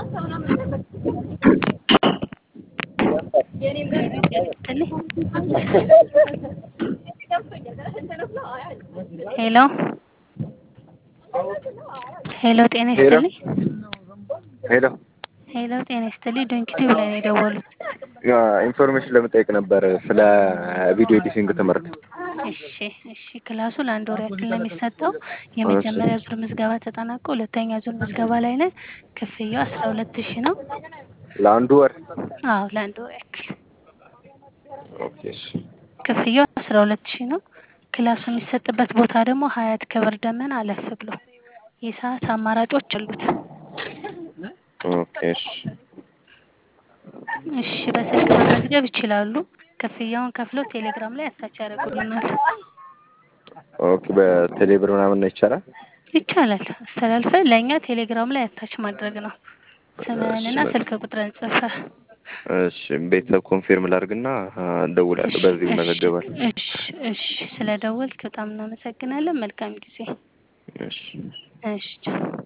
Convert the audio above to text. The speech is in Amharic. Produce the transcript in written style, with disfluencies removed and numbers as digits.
ሄሎ ሄሎ ጤና ሄሎ ይስጥልኝ። ሄሎ ሄሎ ጤና ይስጥልኝ። ዶንኪቲቭ ላይ ነው የደወሉት። ኢንፎርሜሽን ለመጠየቅ ነበር ስለ ቪዲዮ ኤዲቲንግ ትምህርት። እሺ ክላሱ ለአንድ ወር ያክል ነው የሚሰጠው። የመጀመሪያ ዙር ምዝገባ ተጠናቆ ሁለተኛ ዙር ምዝገባ ላይ ነን። ክፍያው 12000 ነው። ለአንዱ ወር? አዎ ለአንድ ወር ያክል ኦኬ እሺ። ክፍያው 12000 ነው። ክላሱ የሚሰጥበት ቦታ ደግሞ ሀያት ክብር ደመና አለፍ ብሎ የሰዓት አማራጮች አሉት። ኦኬ እሺ። እሺ በስልክ መመዝገብ ይችላሉ። ክፍያውን ከፍለው ቴሌግራም ላይ አታች ያደርጉልናል። ኦኬ በቴሌብር ምናምን ነው ይቻላል? ይቻላል። አስተላልፈህ ለእኛ ቴሌግራም ላይ አታች ማድረግ ነው። ስምህንና ስልክ ቁጥርን ጽፈህ። እሺ ቤተሰብ ኮንፊርም ላድርግና እደውላለሁ። በዚህ መዘገባል። እሺ ስለደወልክ በጣም እናመሰግናለን። መልካም ጊዜ። እሺ እሺ